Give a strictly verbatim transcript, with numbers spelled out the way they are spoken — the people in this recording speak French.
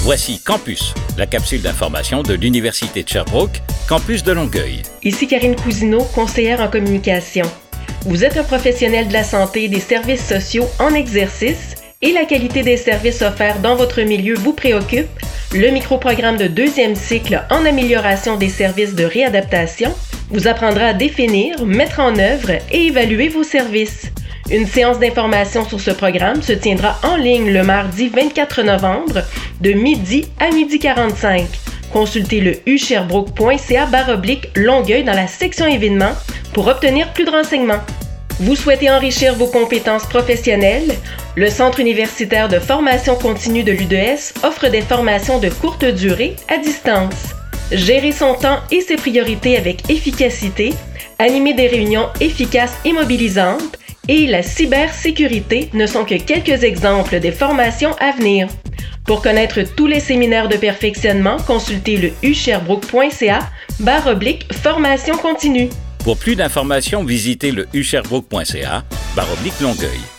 Voici Campus, la capsule d'information de l'Université de Sherbrooke, campus de Longueuil. Ici Karine Cousineau, conseillère en communication. Vous êtes un professionnel de la santé et des services sociaux en exercice et la qualité des services offerts dans votre milieu vous préoccupe? Le microprogramme de deuxième cycle en amélioration des services de réadaptation vous apprendra à définir, mettre en œuvre et évaluer vos services. Une séance d'information sur ce programme se tiendra en ligne le mardi vingt-quatre novembre de midi à midi quarante-cinq. Consultez le u sherbrooke point c a barre oblique Longueuil dans la section événements pour obtenir plus de renseignements. Vous souhaitez enrichir vos compétences professionnelles? Le Centre universitaire de formation continue de l'U D E S offre des formations de courte durée à distance. Gérer son temps et ses priorités avec efficacité, animer des réunions efficaces et mobilisantes, et la cybersécurité ne sont que quelques exemples des formations à venir. Pour connaître tous les séminaires de perfectionnement, consultez le u sherbrooke point c a barre oblique formation continue. Pour plus d'informations, visitez le u sherbrooke point c a barre oblique Longueuil.